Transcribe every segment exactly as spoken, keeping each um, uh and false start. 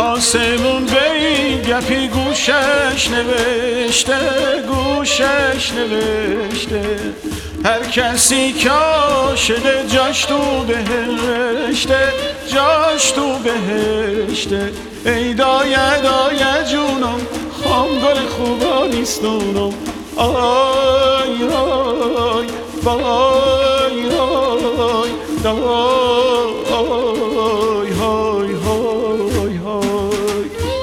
آسمون به این گپی گوشش نوشته، گوشش نوشته هر کسی که عاشق جاش تو بهشته، جاش تو بهشته. ای دایه دایه جونم خام گل خوبا نیستونم، آی آی بای آی دای های های های.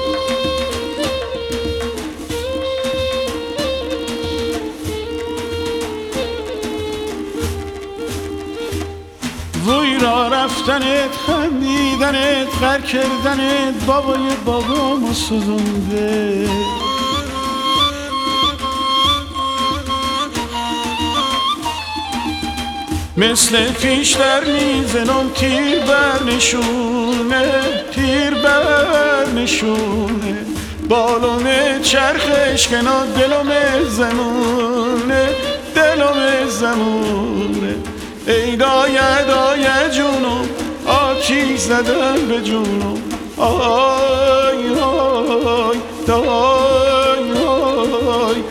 وی را رفتنت، خندیدنت، غر کردنت بابای بابامو سوزونده. مثل پیشتر میزنم تیر بر نشونه، تیر بر نشونه بالوم چرخش کنار دلم زمونه، دلم زمونه. ای دایه دایه جونم آتیش زدن به جونم، آی آی دای آی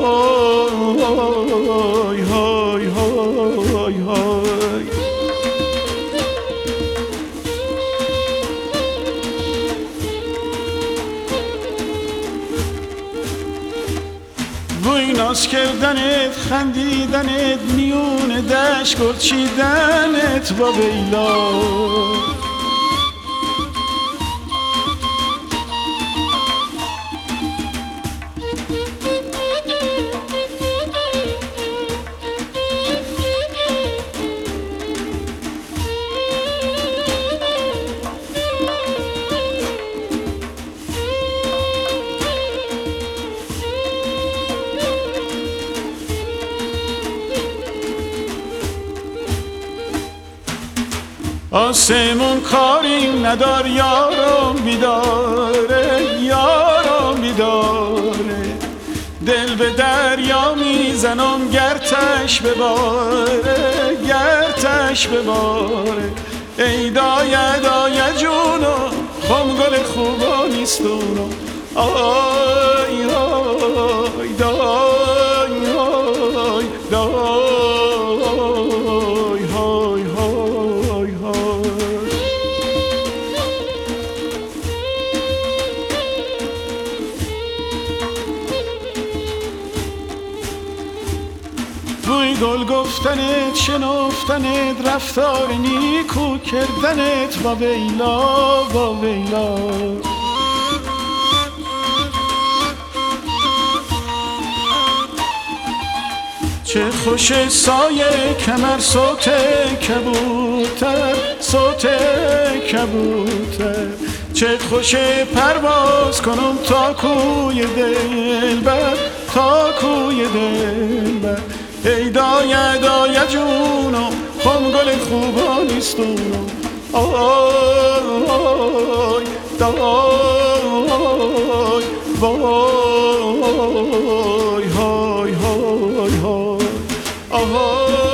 وای های های های. وی ناز کردنت، خندیدنت، میون دشت گرچیدنت با بیلا. آسمون کاری ندار یارم بیداره، یارم بیداره. دل به دریا میزنم گرتش بباره، گرتش بباره. ای دایه دایه جونم خم گل خوبا نیستونم، آی آی دای آی دای های های های. وی گل گفتنت، شنفتنت، رفتار نیکو کردنت با ویلا، با ویلا. چه خوش سایه کمر صوت کبوتر، صوت کبوتر. چه خوش پرواز کنم تا کوی دلبر، تا کوی دلبر. ای دایه دایه جونم خم گل خوبا نیستونم، آی دای وای های های های.